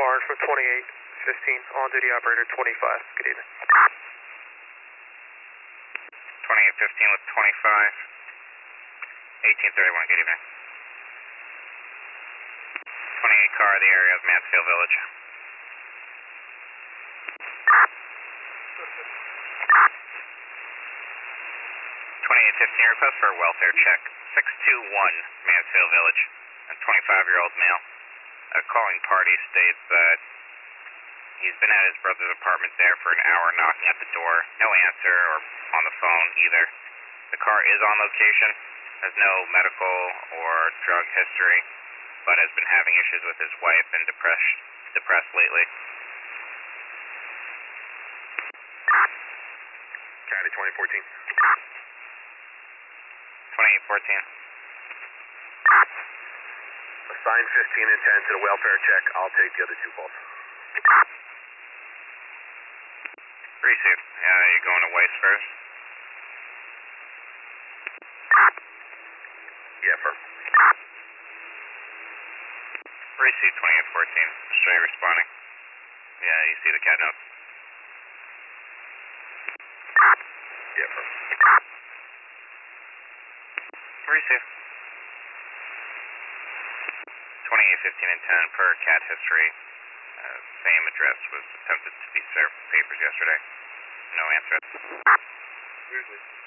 Barnes from 2815, on-duty operator 25. Good evening. 2815 with 25. 1831, good evening. 28 car, the area of Mansfield Village. 2815, request for a welfare check. 621 Mansfield Village. A 25-year-old male. A calling party states that he's been at his brother's apartment there for an hour, knocking at the door. No answer, or on the phone either. The car is on location. Has no medical or drug history, but has been having issues with his wife and depressed lately. County 2014. 2814. Assign 15 and 10 to the welfare check. I'll take the other two calls. Receive. You going to Weiss first? Yeah, firm. Receive 2814. Show you responding. Yeah, you see the cat note. Yeah, firm. Receive. 2815 and 10 per cat history. Same address was attempted to be served with papers yesterday. No answer. Seriously.